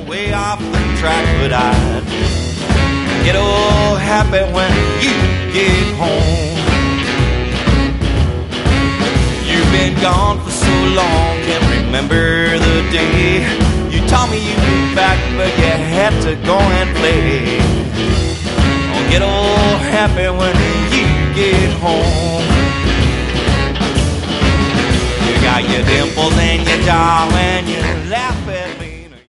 way off the track, but I'd get all happy when you get home. You've been gone for so long, can't remember the day. You told me you'd be back, but you had to go and play. I'll get all happy when you get home. You got your dimples and your jaw and your